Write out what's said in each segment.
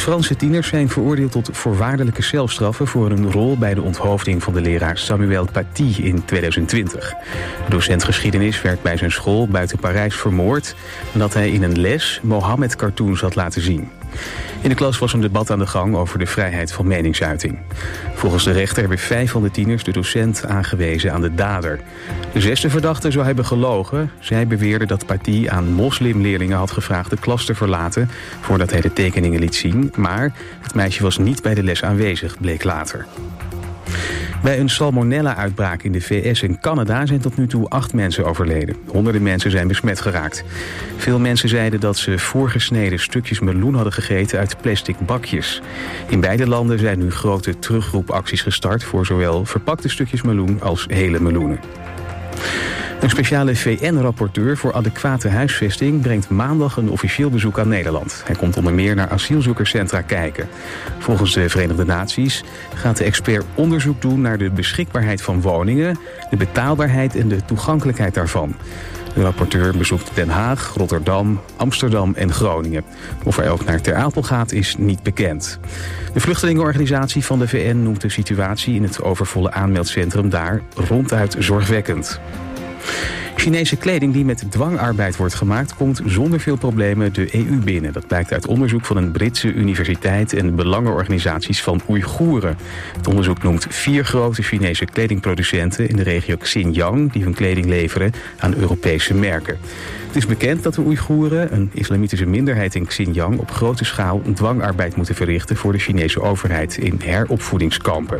Franse tieners zijn veroordeeld tot voorwaardelijke celstraffen voor hun rol bij de onthoofding van de leraar Samuel Paty in 2020. De docent geschiedenis werd bij zijn school buiten Parijs vermoord nadat hij in een les Mohammed-cartoons had laten zien. In de klas was een debat aan de gang over de vrijheid van meningsuiting. Volgens de rechter hebben 5 van de tieners de docent aangewezen aan de dader. De 6e verdachte zou hebben gelogen. Zij beweerde dat Paty aan moslimleerlingen had gevraagd de klas te verlaten voordat hij de tekeningen liet zien. Maar het meisje was niet bij de les aanwezig, bleek later. Bij een salmonella-uitbraak in de VS en Canada zijn tot nu toe 8 mensen overleden. Honderden mensen zijn besmet geraakt. Veel mensen zeiden dat ze voorgesneden stukjes meloen hadden gegeten uit plastic bakjes. In beide landen zijn nu grote terugroepacties gestart voor zowel verpakte stukjes meloen als hele meloenen. Een speciale VN-rapporteur voor adequate huisvesting brengt maandag een officieel bezoek aan Nederland. Hij komt onder meer naar asielzoekerscentra kijken. Volgens de Verenigde Naties gaat de expert onderzoek doen naar de beschikbaarheid van woningen, de betaalbaarheid en de toegankelijkheid daarvan. De rapporteur bezoekt Den Haag, Rotterdam, Amsterdam en Groningen. Of hij ook naar Ter Apel gaat is niet bekend. De vluchtelingenorganisatie van de VN noemt de situatie in het overvolle aanmeldcentrum daar ronduit zorgwekkend. Chinese kleding die met dwangarbeid wordt gemaakt komt zonder veel problemen de EU binnen. Dat blijkt uit onderzoek van een Britse universiteit en belangenorganisaties van Oeigoeren. Het onderzoek noemt 4 grote Chinese kledingproducenten in de regio Xinjiang die hun kleding leveren aan Europese merken. Het is bekend dat de Oeigoeren, een islamitische minderheid in Xinjiang, op grote schaal dwangarbeid moeten verrichten voor de Chinese overheid in heropvoedingskampen.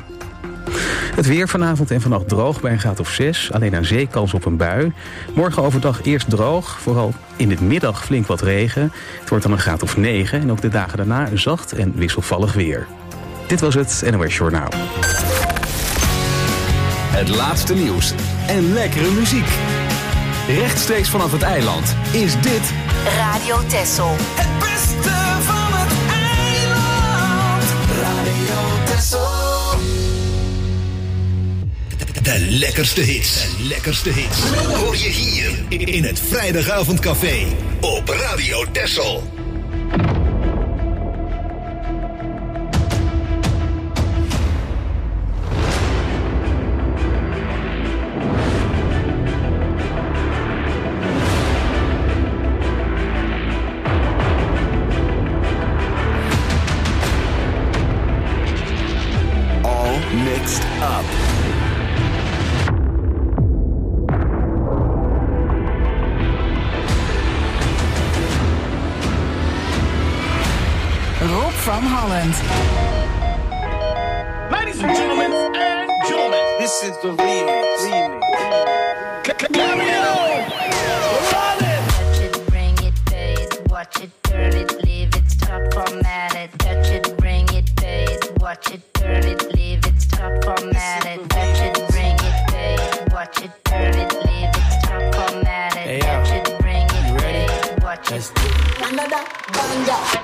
Het weer vanavond en vannacht droog bij een graad of 6. Alleen aan zee kans op een bui. Morgen overdag eerst droog. Vooral in de middag flink wat regen. Het wordt dan een graad of 9. En ook de dagen daarna zacht en wisselvallig weer. Dit was het NOS Journaal. Het laatste nieuws en lekkere muziek. Rechtstreeks vanaf het eiland is dit Radio Texel. Het beste van het eiland. Radio Texel. De lekkerste hits. Hoor je hier in het Vrijdagavondcafé op Radio Texel. All Mixed Up. Rob van Holland. Ladies and gentlemen, this is the remix. Carry on! Touch it, bring it, pay it, watch it, turn it, leave it, start format it. Touch it, bring it, pay it, watch it, turn it, leave it, start format it. Touch it, bring it, pay it, watch it, turn it, leave it, start format it. Touch it, bring it, pay it, watch it. Another banger.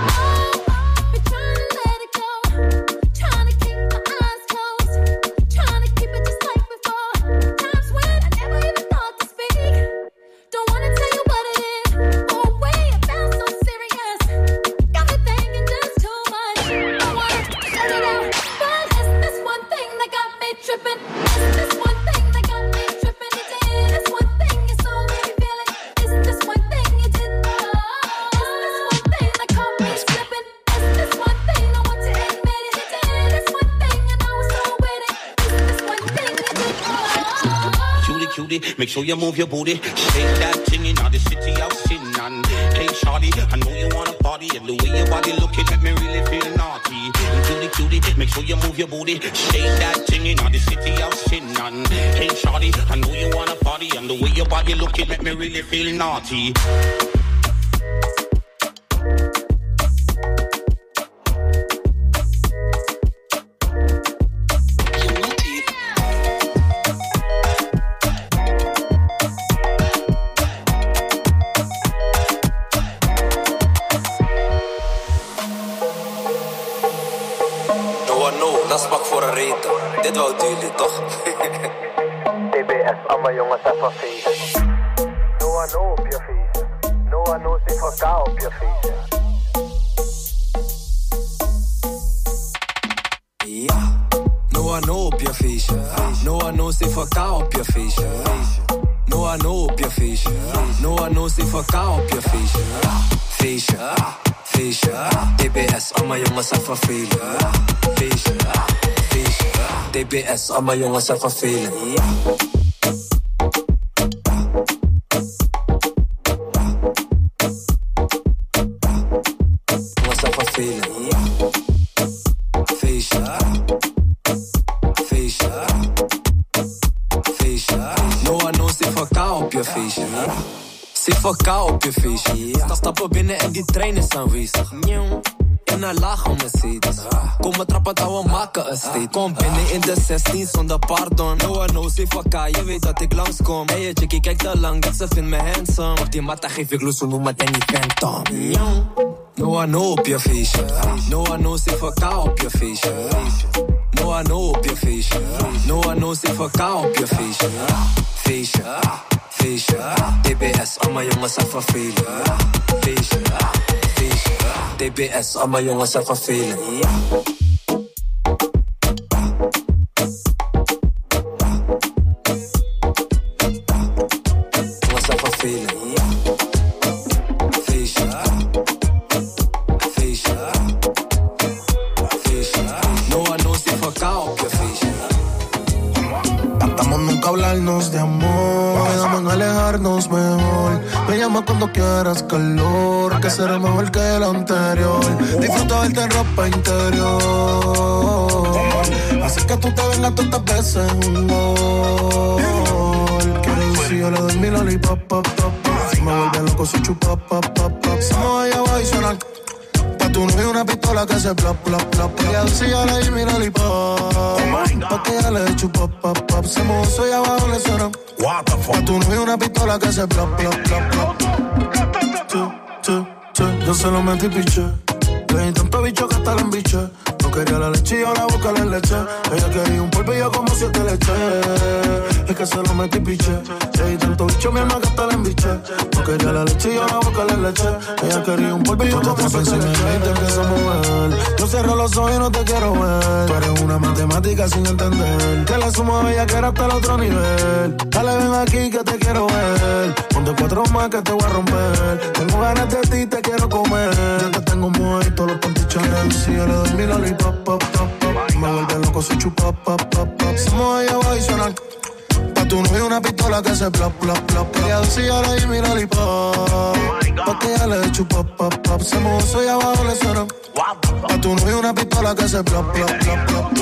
Make sure you move your booty. Shake that thing in the city of sin. And hey, shawty, I know you wanna party. And the way your body looking make me really feel naughty. Cutie, make sure you move your booty. Shake that thing in the city of sin. And hey, shawty, I know you wanna party. And the way your body looking make me really feel naughty. Dat is pak voor een reden. Dit wou jullie toch? TBS, allemaal jongens even feesten. No one know op je feesten. No one knows if I op je feesten. Noah no op je feestje. Noah no CVK op je feestje. Noah no op je feestje. Noah no CVK op je feestje. Feestje, feestje. TBS, allemaal jongens zijn vervelend. Feestje, feestje. TBS, allemaal jongens zijn vervelend. Jongens zijn vervelend. Feestje, feestje, feestje. Noah no CVK op je feestje. CVK op je feestje. Sta stappen binnen en die trein is aanwezig. In een lage Mercedes. Kom maar trappen dat we maken een state. Kom binnen in de 16 zonder pardon. Noah no CVK, je weet dat ik langskom. Hey je chickie kijkt te lang dat ze vindt me handsome. Op die matta geef ik loes, noem me Danny Phantom. Noah no op je feestje. Noah no CVK op je feestje. Noah no op je feestje. Noah no CVK op je feestje. Feestje, feestje. TBS, allemaal jongens zijn vervelend. Feestje, feestje. TBS, allemaal jongens zijn vervelend. Jongens zijn vervelend. Feestje, feestje, feestje. Noah no CVK op je feestje. Tratamos nunca hablarnos de amor, quedamos en alejarnos mejor. Me llama cuando quieras calor, que será mejor que el anterior. Disfruta verte en ropa interior, así que tú te vengas todas estas veces un gol. Quiero decir, yo le doy mi lollipop, pop, pop. Si me vuelve loco, si chupa, pop, pop, pop. Si me voy a y suena pa' tu novio una pistola que se plop, plop, plop. Ella decía, yo le di mi lollipop, pa' que ella le chupa, pop, pop. Se me gozo y abajo le suena pa' tu novio una pistola que se plop, plop, plop, plop. Yo se lo metí piché. Le di tanto bicho que hasta la embiché. No quería la leche y ahora busca la leche. Ella quería un polvillo como 7 leches. Es que se lo metí piché. Le di tanto bicho mi alma que hasta la embiché. No quería la leche y ahora busca la leche. Ella quería un polvillo como 7 leches. Te empiezo a mover. Yo cierro los ojos y no te quiero ver. Tú eres una matemática sin entender. Que la suma bella que era hasta el otro nivel. Dale ven aquí que te quiero ver. Ponte 4 más que te voy a romper. Tengo ganas de ti, te quiero comer. Yo te tengo muerto los pantichones. Si yo le doy mi lollipop, pop, pop, pop. Me vuelve loco si chupa, pop, pop, pop. Se me voy a bajar y sonar pa' tu novio una pistola que se plop, plop, plop. Ella decía, yo le di mi lollipop, pa' que ella le chupa, pop, pop. Se me gozo y abajo le suena pa' tu novio una pistola que se plop, plop, plop,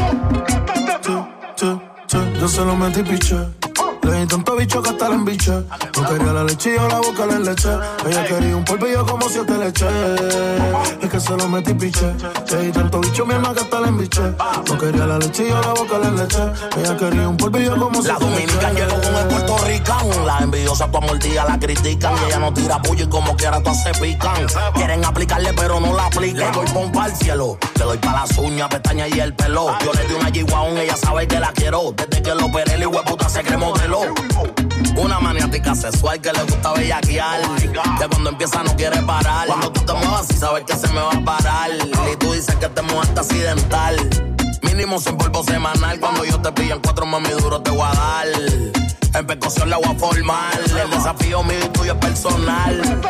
plop. Yo se lo metí piché. Le di tanto bicho que hasta la embiché. No quería la leche y yo la boca le leche. Ella quería un polvillo como 7 leches. Es que se lo metí piché. Le di tanto bicho mi alma que hasta la embiché. No quería la leche y yo la boca le leche. Ella quería un polvillo como 7 leches. La dominicana llegó con el puertorricano. Las envidiosas tu mordida la critican. Y ella no tira puño y como quiera todas se pican. Quieren aplicarle pero no la aplican. Le doy pompa al cielo. Le doy pa' las uñas, pestañas y el pelo. Yo le di una G-Wagon, ella sabe que la quiero. Desde que lo operé, el hueputa se cree modelo. Una maniática sexual que le gusta bellaquear. Que cuando empieza no quiere parar. Cuando tú te muevas y sabes que se me va a parar. Y tú dices que te mueves accidental. Mínimo 100 polvo semanal. Cuando yo te pillo en 4 mami duro te voy a dar. En percusión la voy a formar. El desafío mío y tuyo es personal.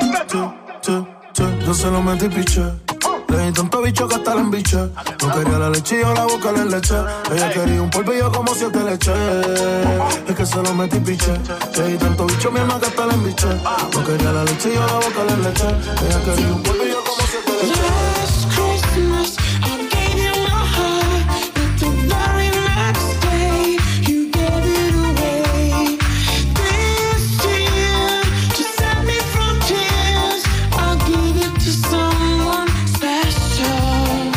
Yo se lo metí piché. Le di tanto bicho que hasta la embiché. No quería la leche y yo la boca le leche. Ella quería un polvillo como 7 leches. Es que se lo metí piché. Le di tanto bicho mi alma que hasta la embiché. No quería la leche y yo la boca le leche. Ella quería un polvillo como 7 leches. Last Christmas I gave you my heart, but the very next day you gave it away. This year to save me from tears, I'll give it to someone special.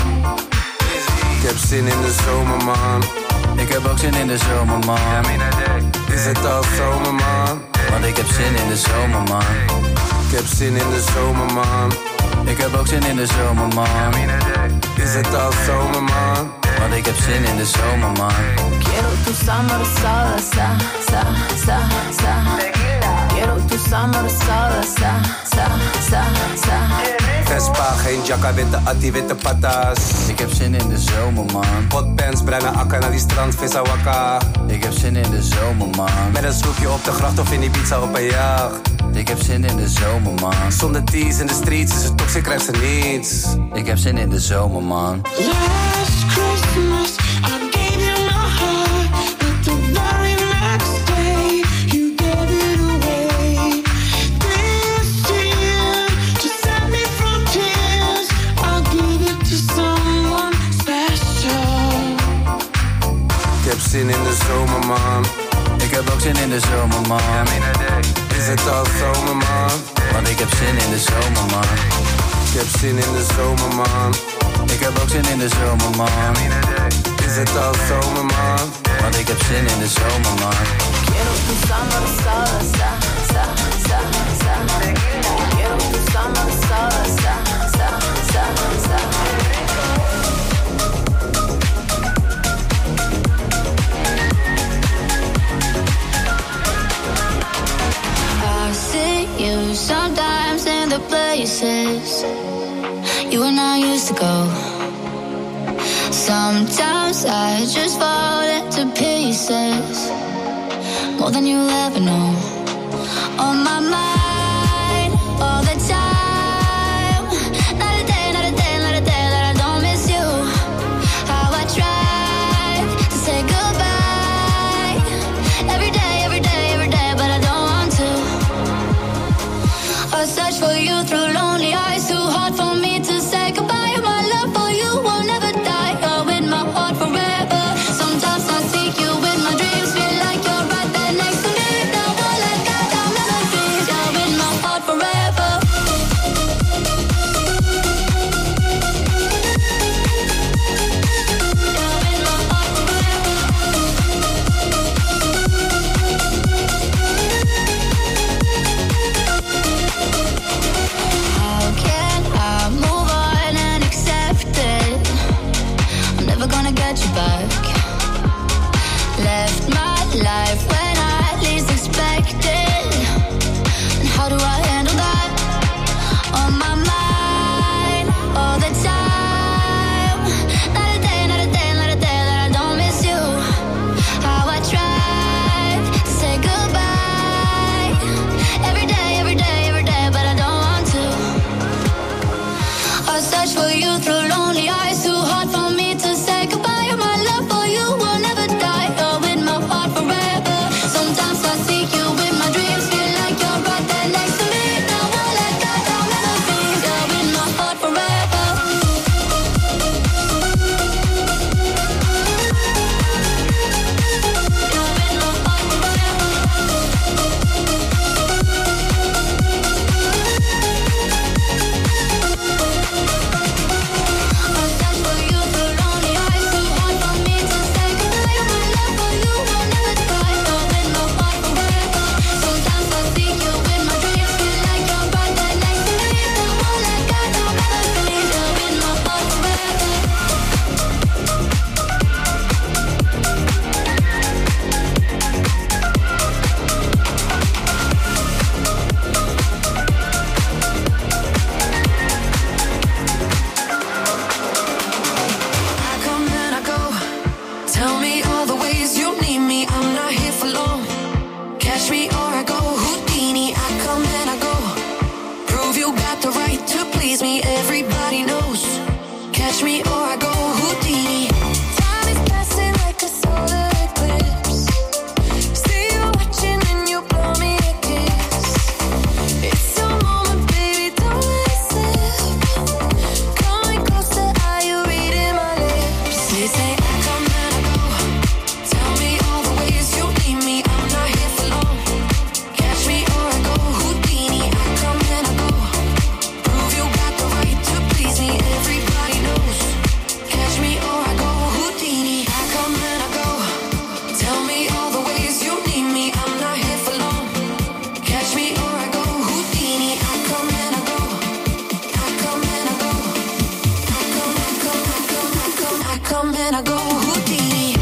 Ik heb zin in de zomer, man. Ik heb ook zin in de zomer, man. Is het al zomer, man? Want ik heb zin in de zomer, man. Ik heb zin in de zomer, man. Ik heb ook zin in de zomer, man. Is het al zomer, man? Want ik heb zin in de zomer, man. Quiero tu summer salsa, sa, sa, sa. Quiero tu summer sola, sa. Vespa, geen jacka, witte atti, witte patas. Ik heb zin in de zomer, man. Hotpants, bruine akka naar die strand, vissa wakka. Ik heb zin in de zomer, man. Met een sloepje op de gracht of in die pizza op een jacht. Ik heb zin in de zomer, man. Zonder tees in de streets, is het toxic, krijgt ze niets. Ik heb zin in de zomer, man. Last Christmas, I gave you my heart, but the very next day, you gave it away. This year, to set me from tears, I'll give it to someone special. Ik heb zin in de zomer, man. Ik heb ook zin in de zomer, man. Is het al zomer, man? Want ik heb zin in de zomer, man. Ik heb zin in de zomer, man. Ik heb ook zin in de zomer, man. Is het al zomer, man? Want ik heb zin in de zomer, man. Quiero tu summer sola, sa. Quiero tu summer sola, sa. I see you sometimes in the places you and I used to go. Sometimes I just fall into pieces, more than you'll ever know. On my mind all the time. Not a day that I don't miss you. How I try to say goodbye every day, but I don't want to. I search for you through lonely eyes, too hard for me to say goodbye. My love for you will never die. You're in my heart forever. Sometimes I seek you in my dreams, feel like you're right there next to me. Now all I got are memories. You're in my heart forever. How can I move on and accept it? I'm never gonna get you back. Left my life when I least expected. And how do I handle that? On my mind all the time. Not a day that I don't miss you. How I tried to say goodbye every day, but I don't want to. I search for you through lonely eyes, too hard for me to say goodbye. My love for you will never die. You're in my heart forever. Sometimes I seek you in my dreams, feel like you're right there next to me. Now all I got are memories. You're in my heart forever. I come and I go. Tell me all the ways you need me. I'm not here for long. Catch me or I go Houdini. I come and I go. Prove you got the right to please me. Everybody knows. Catch me or I go Houdini. Time is passing like a solar eclipse. See you watching and you blow me a kiss. It's your moment, baby, don't let it slip. Coming closer, are you reading my lips? Say I come and I go. Tell me all the ways you need me. I'm not here for long. Catch me or I go Houdini. I come and I go. Prove you got the right to please me. Everybody knows. Catch me or I go Houdini. I come and I go. Tell me all the ways you need me. I'm not here for long. Catch me or I go Houdini. I come and I go. I come and I go. I come and I go Houdini.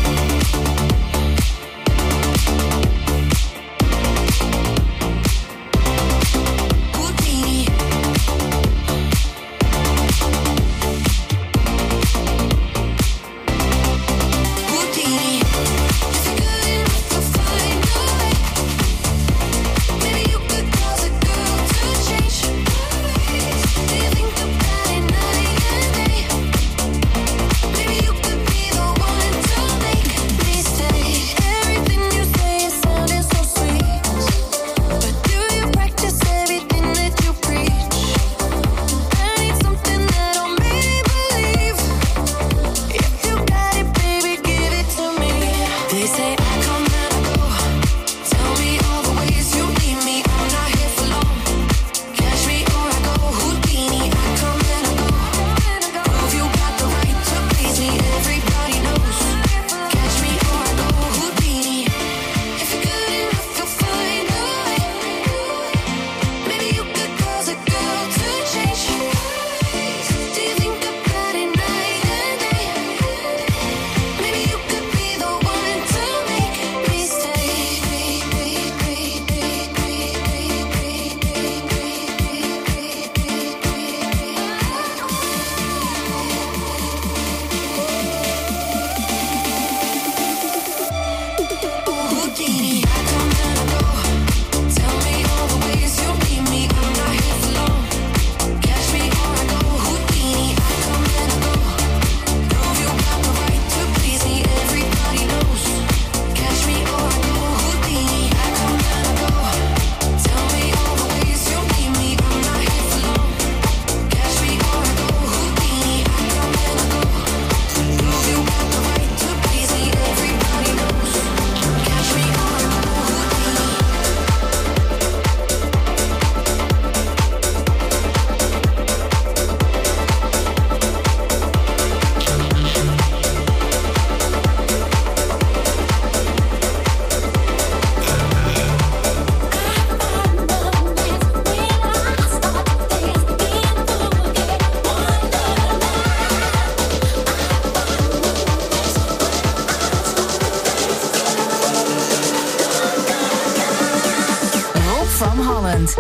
Holland.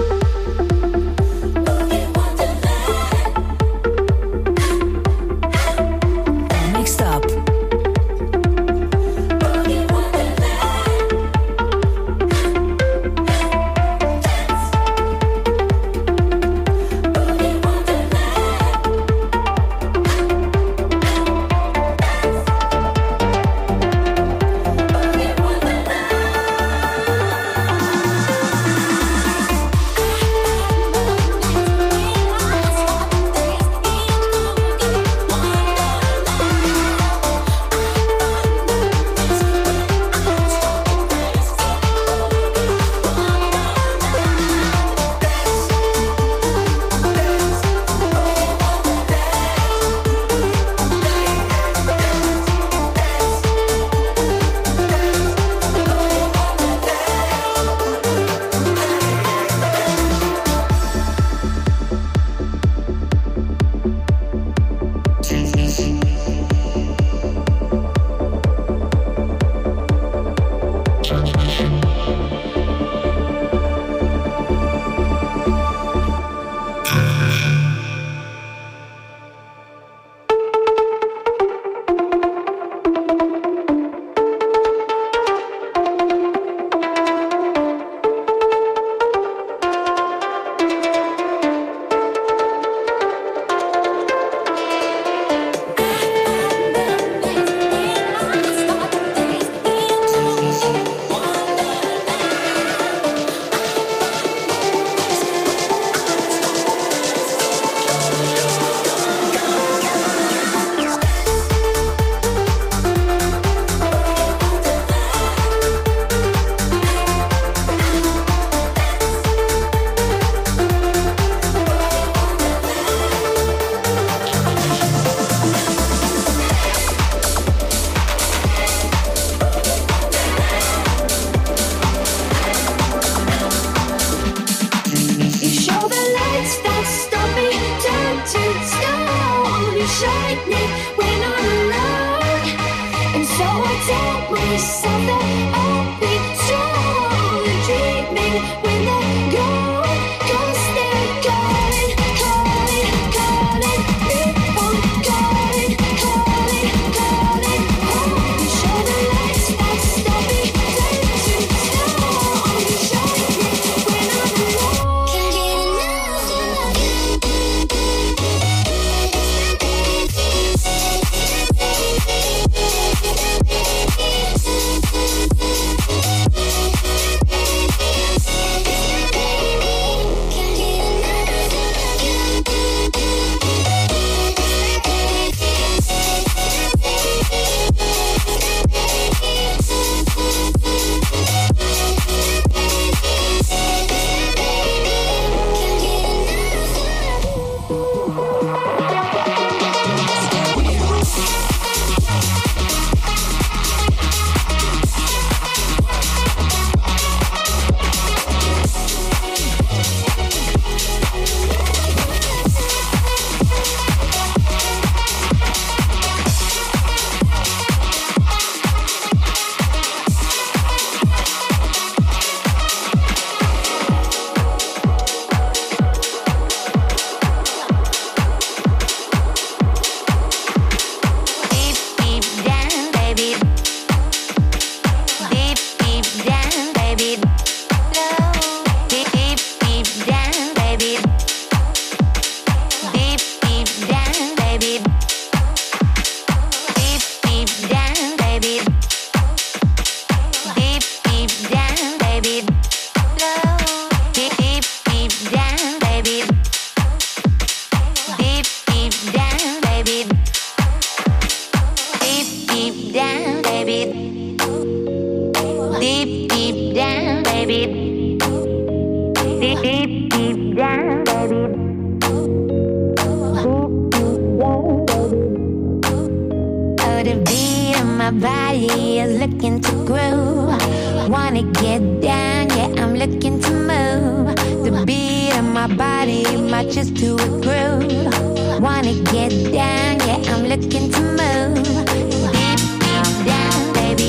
Mixed up.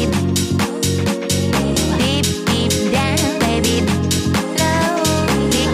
Deep, deep down, baby. Low, deep,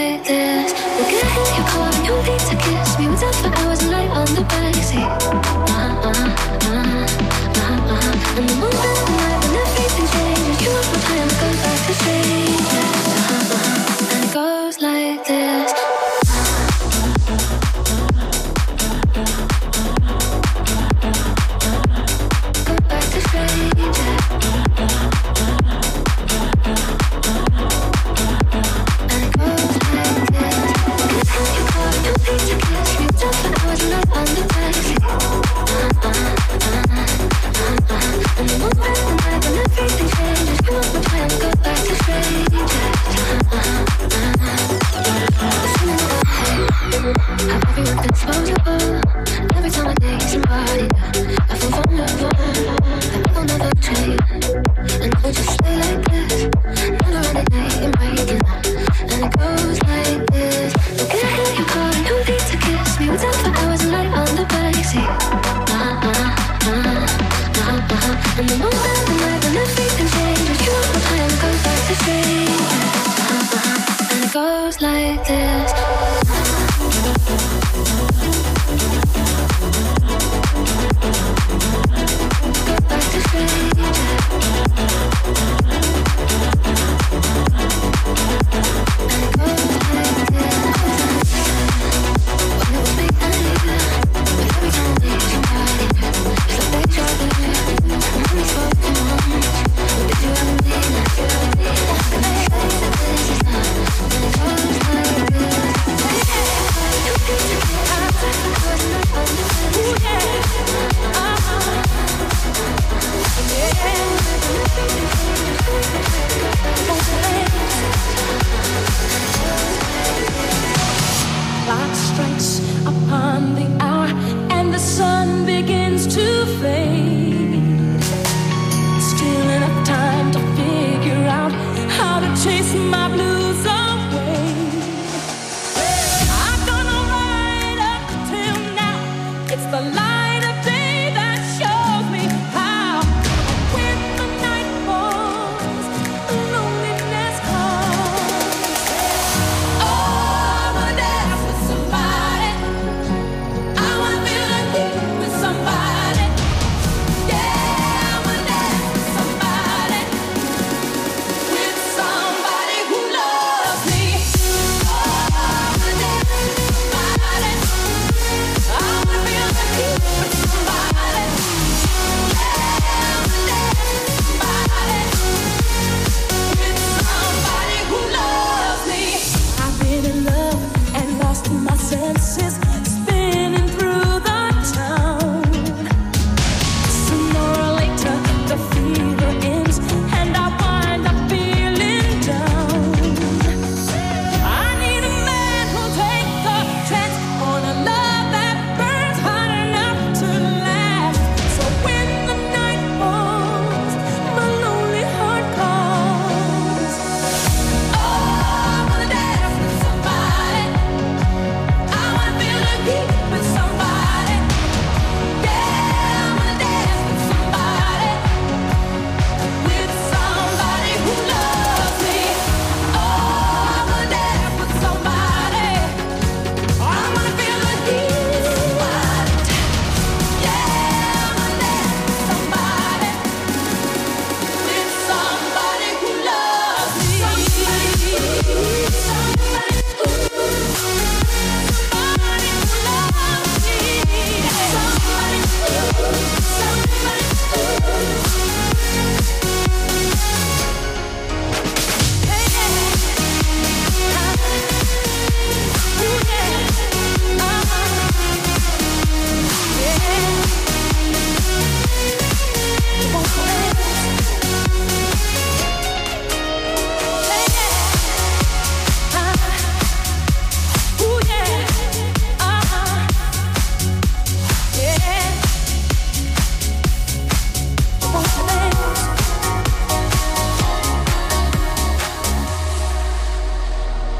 like this. We'll get in your car and you'll need to kiss me. We'll dance for hours and lie on the backseat. And the moment of the night when everything changes, you want more time to go back to strangers. And it goes like this. Go back to strangers. And it goes like this. Get in your car and you'll need to kiss me. Dance for hours and lie on the backseat. And the moment of the night when everything changes, you want more time to go back to strangers. Everyone's disposable. Every time I think somebody, I feel vulnerable. That will never change. And I will just stay like this. Never anything breaking up. And it goes like this. We'll get in your car and you'll need to kiss me. We'll dance for hours and lie on the backseat. And the moment of the night when everything changes, you want more time to go back to strangers. And it goes like this. Go back to strangers. And it goes like this. When it was me and you, with every time I need somebody new, it's like they try to do. I'm only spoken once, but did you ever mean that? And I say that this is not. And it goes like this. You need to get out of the house and not on the bed. Ooh, yeah. Clock strikes upon the hour and the sun begins to fade. Still enough time to figure out how to chase my blues away. I've gone all right up till now. It's the light of day that shows me how. When the night falls, loneliness comes. Oh, I wanna dance with somebody. I wanna feel the heat with somebody. Yeah, I wanna dance with somebody. With somebody who loves me. Oh, I wanna dance with somebody. I wanna feel the heat with somebody. Yeah, I wanna dance with somebody. With somebody who loves me. I've been in love and lost my senses, spinning through the town. Sooner or later, the fever ends, and I wind up feeling down. I need a man who'll take the chance on a love that burns hot enough to last. So when the night falls, my lonely heart calls. Oh, I wanna dance with somebody. I wanna feel the heat with somebody. Yeah, I wanna dance with somebody. With somebody who loves me. Oh, I wanna dance with somebody. I wanna feel the heat with somebody. Yeah, I wanna dance with somebody. With somebody who loves me. Somebody who loves me.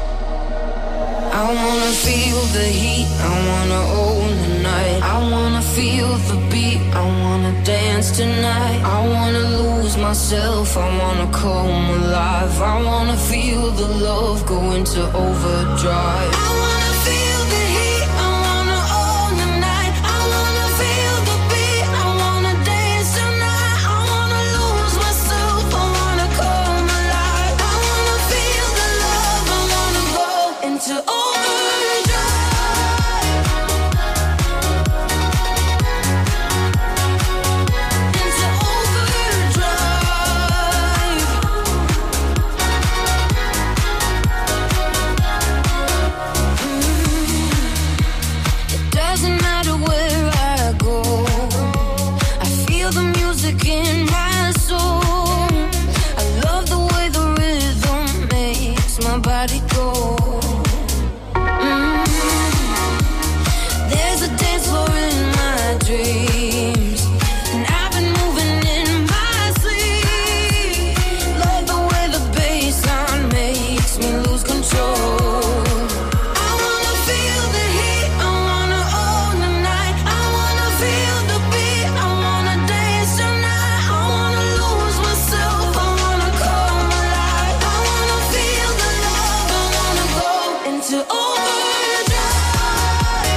I wanna feel the heat, I wanna own the night, I wanna feel the beat, I wanna dance tonight. I wanna lose myself, I wanna come alive. I wanna feel the love go into overdrive. I wanna feel the heat, I wanna own the night. I wanna feel the beat, I wanna dance tonight. I wanna lose myself, I wanna come alive. I wanna feel the love, I wanna go into overdrive. Body go. There's a dance floor in my dreams, and I've been moving in my sleep. Love the way the bassline makes me lose control. I wanna feel the heat, I wanna own the night. I wanna feel the beat, I wanna dance tonight. I wanna lose myself, I wanna come alive. I wanna feel the love, I wanna go into overdrive.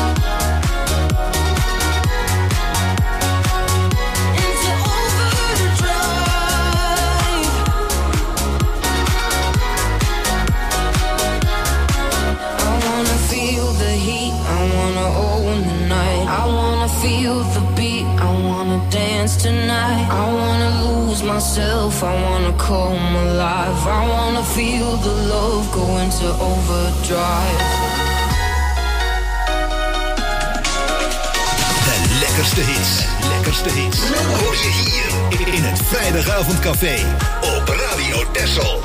Into overdrive. I wanna feel the heat, I wanna own the night. I wanna feel the beat, I wanna dance tonight. I wanna lose myself, I wanna come alive. I wanna feel the love go into overdrive. De lekkerste hits. Lekkerste hits. Hoor je hier in het Vrijdagavondcafé op Radio Texel.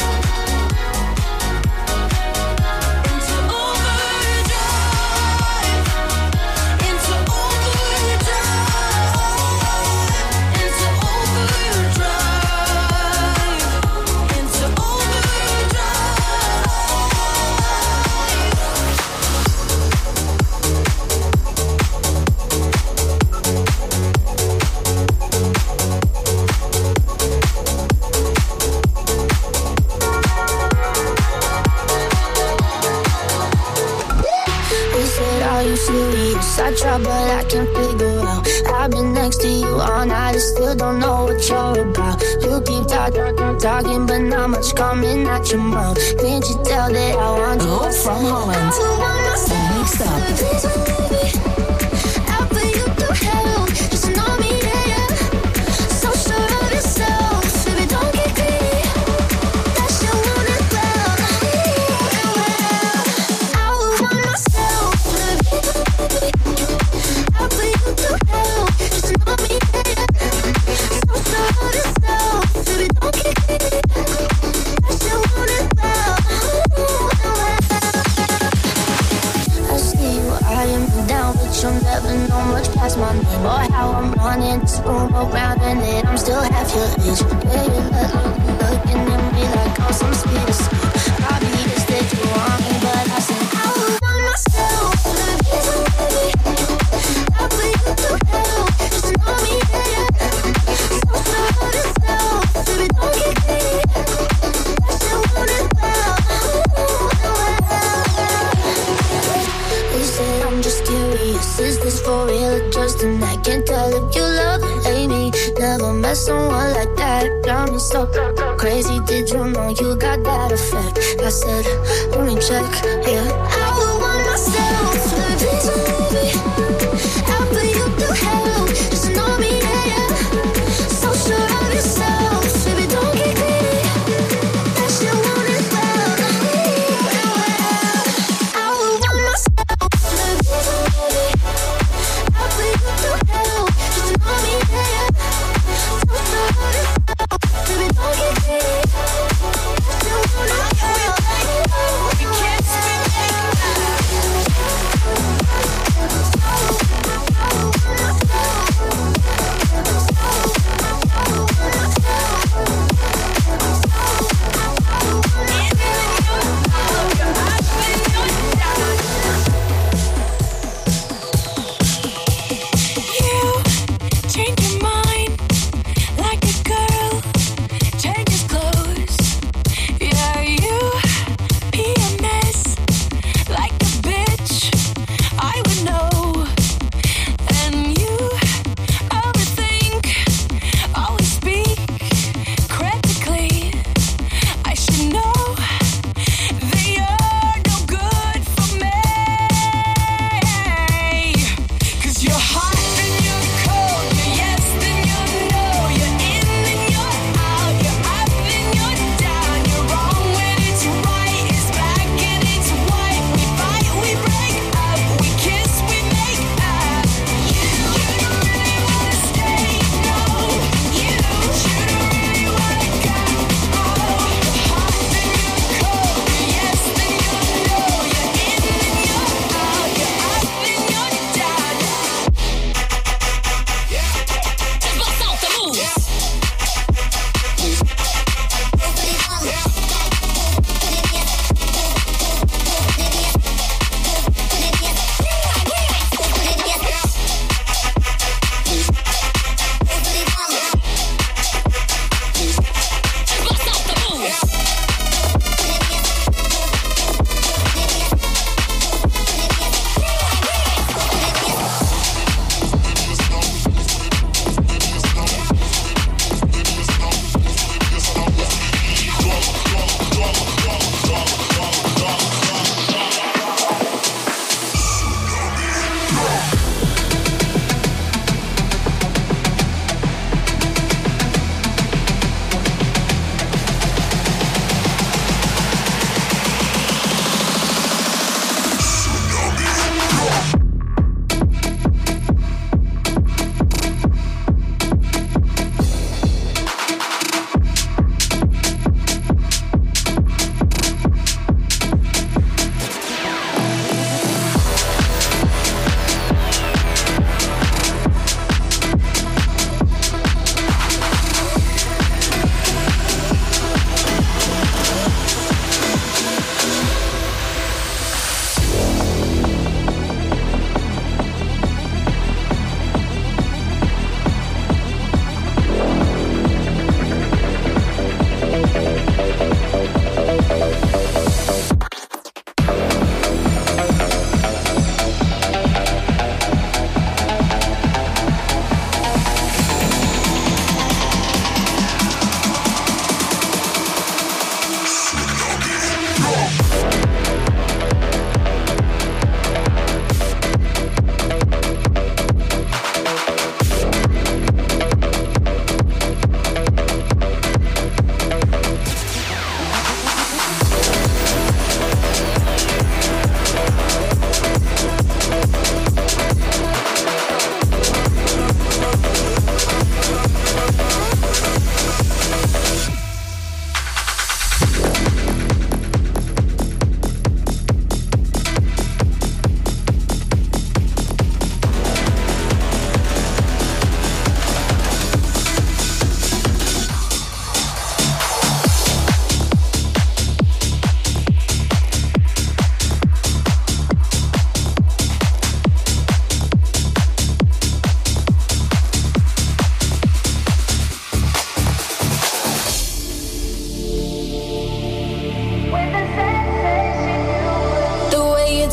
I try, but I can't figure out. I've been next to you all night, I still don't know what you're about. You keep talking, but not much coming out your mouth. Can't you tell that I want you? Rob from Holland. Mixed up. I'll put you through hell, just to know me, yeah. So sure of yourself, baby, don't get greedy. That shit won't end well. I will want myself, baby. I'll put you through hell, just to know me, yeah. So sure of yourself, baby, don't get greedy. That shit won't end well. I see you eyeing me down, but you'll never know much past my name or how I'm running this room around, and then I'm still half your age. Yeah, you looking at me like I'm some speed. Probably is that you want me, but I said I will want myself, baby. I'll put you through hell, just to know me, yeah. So sure of yourself, baby, don't get greedy. That shit won't end well. They say I'm just curious, is this for real or just an act? Can't tell if you love or hate me. Never met someone like that. Got me so crazy, did you know you got that effect? I said, let me check, yeah. I will want myself, baby. I'll put you through hell, just to know me, yeah. So sure of yourself, baby, don't get greedy. That shit won't end well. I will want myself, baby. I'll put you through hell, just to know me, yeah. So sure of yourself, baby, don't get greedy. That shit won't end well. We can't spend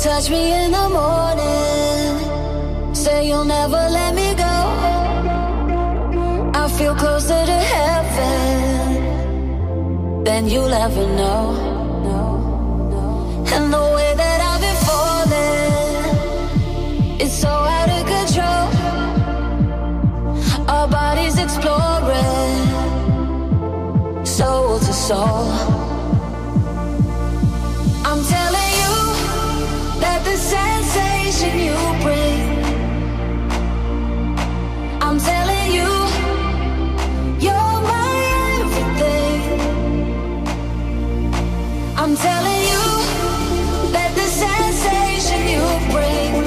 touch me in the morning. Say you'll never let me go. I feel closer to heaven than you'll ever know. And the way that I've been falling, it's so out of control. Our bodies exploring, soul to soul. I'm telling you that the sensation you bring, I'm telling you, you're my everything. I'm telling you that the sensation you bring,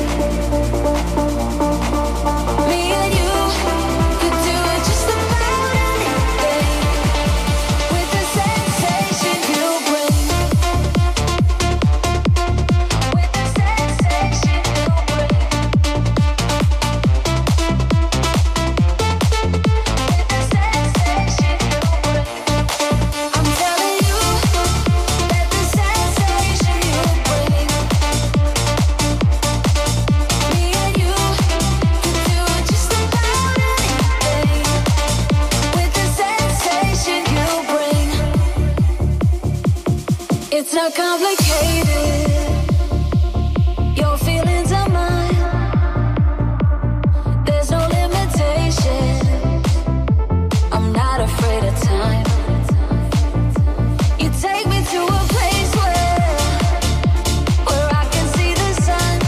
me and you could do it just about anything with the sensation you bring. With the sensation you bring. With the sensation you bring. I'm telling you that the sensation you bring, me and you could do it just about anything with the sensation you bring. It's not complicated. Your feelings are mine. There's no limitation. I'm not afraid of time. You take me to a place where I can see the sun.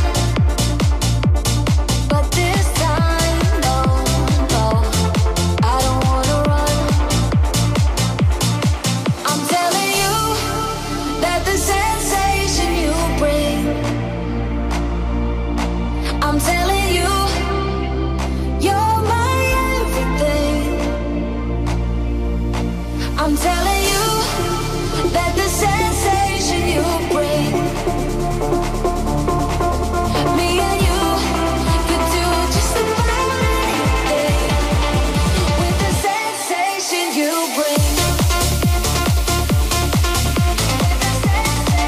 But this time, no, I don't wanna run. I'm telling you that the sensation you bring, I'm telling you, you're my everything. I'm telling you that the sensation you bring, me and you could do it just about anything with the sensation you bring. With the sensation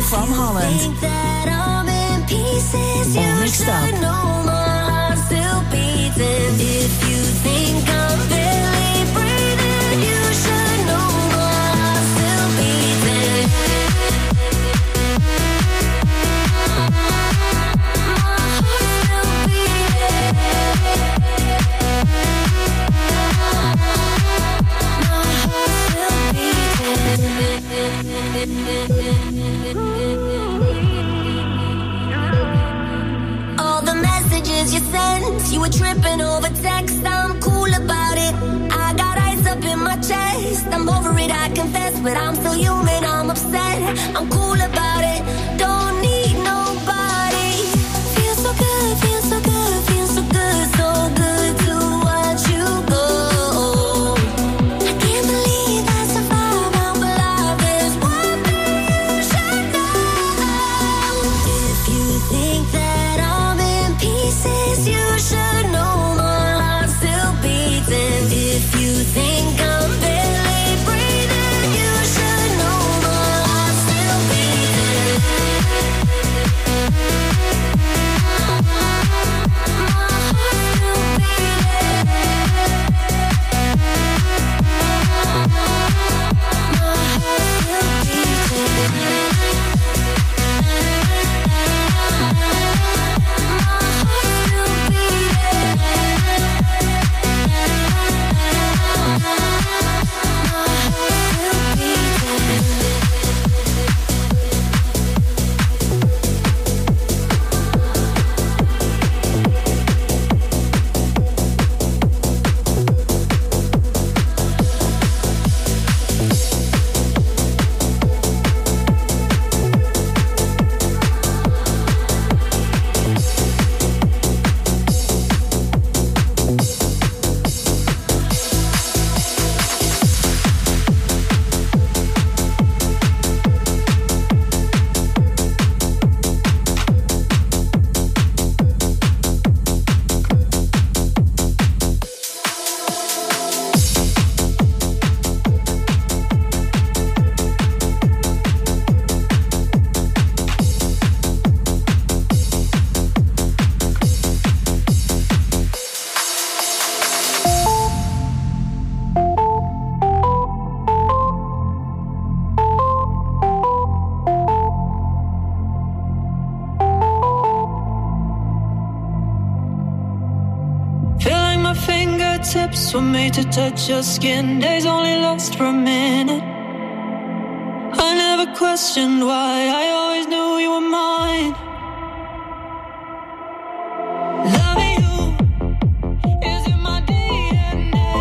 From Holland. Think that I'm in pieces. All You mixed should up. know my heart's still beating. If you think I'm barely breathing, you should know my heart's still beating. All the messages you sent, you were tripping over text. I'm cool about it. I got ice up in my chest. I'm over it, I confess, but I'm still human. I'm upset. I'm cool about it. Don't need nobody. Feels so good, feels so good, feels so good, so good to watch you go. I can't believe I survived. I'm alive. There's one thing you should know. If you think that I'm in pieces, you should know my heart's still beating. If you think I'm barely breathing, you should know my heart's still beating. Feel like my fingertips were made to touch your skin. Days only last for a minute. I never questioned why. I always knew you were mine. Loving you is in my DNA.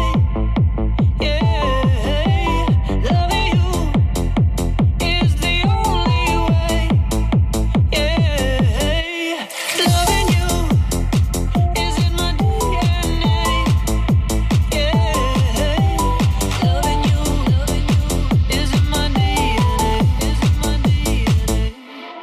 Yeah, loving you is the only way. Yeah, loving you is in my DNA. Yeah, loving you is in my DNA.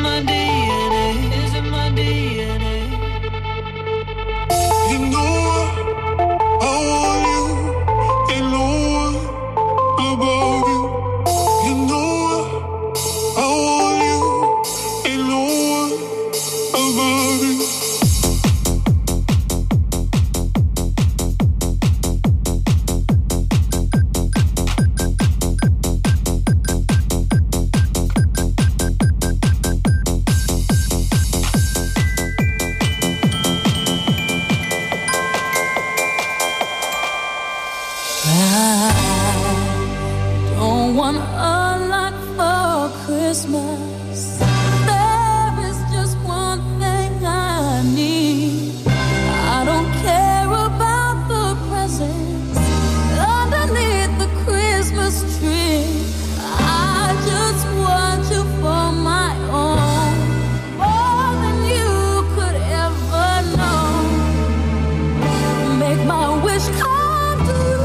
my DNA? Is it my DNA? You know I want you, ain't no one above you. You know I want you, ain't no one above you. Don't want a lot for Christmas. There is just one thing I need. I don't care about the presents underneath the Christmas tree. I just want you for my own, more than you could ever know. Make my wish come true.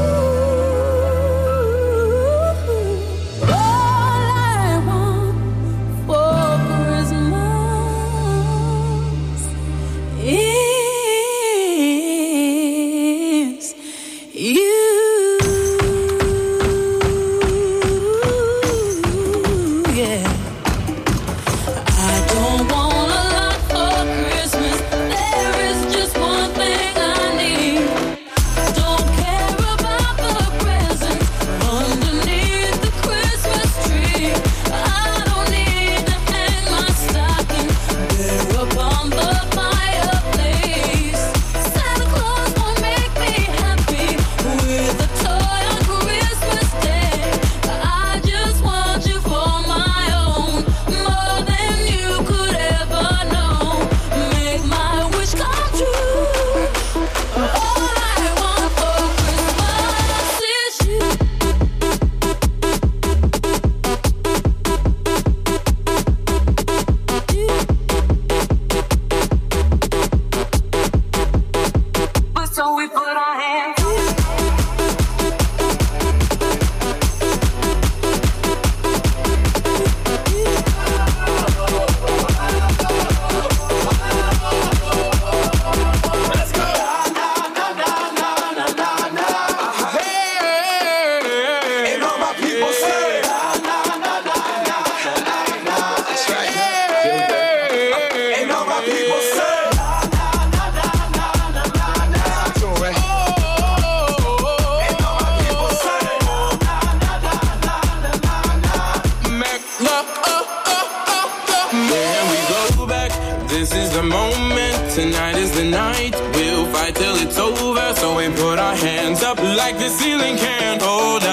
This is the moment, tonight is the night. We'll fight till it's over, so we put our hands up like the ceiling can't hold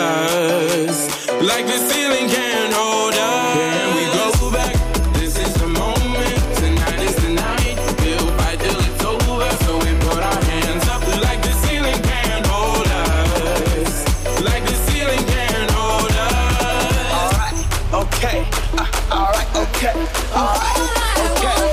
us. Like the ceiling can't hold us. Can we go back? This is the moment, tonight is the night. We'll fight till it's over, so we put our hands up like the ceiling can't hold us. Like the ceiling can't hold us. Alright, okay, alright, okay, alright, okay.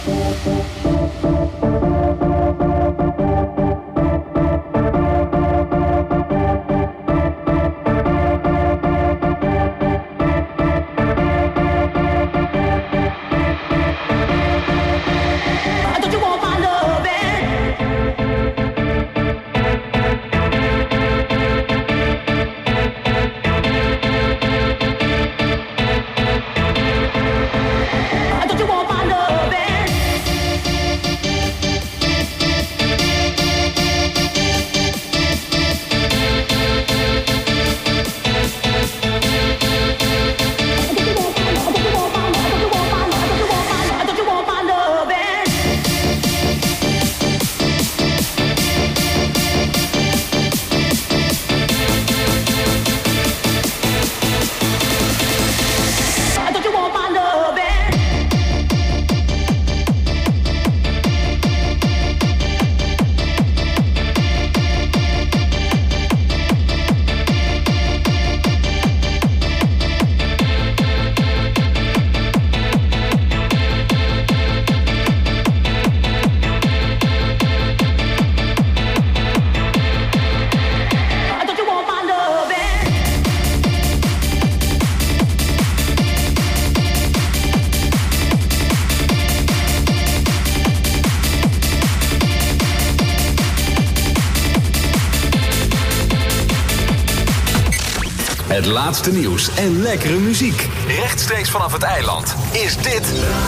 Het laatste nieuws en lekkere muziek. Rechtstreeks vanaf het eiland is dit...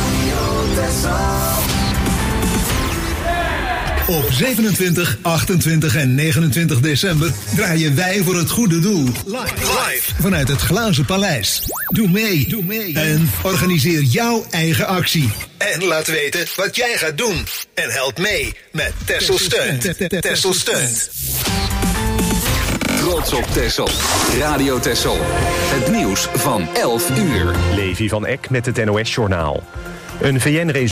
Op 27, 28 en 29 december draaien wij voor het goede doel. Live vanuit het Glazen Paleis. Doe mee en organiseer jouw eigen actie. En laat weten wat jij gaat doen. En help mee met Texel Steunt. Texel Steunt. Trots op Texel. Radio Texel. Het nieuws van 11 uur. Levi van Eck met het NOS-journaal. Een VN-resolutie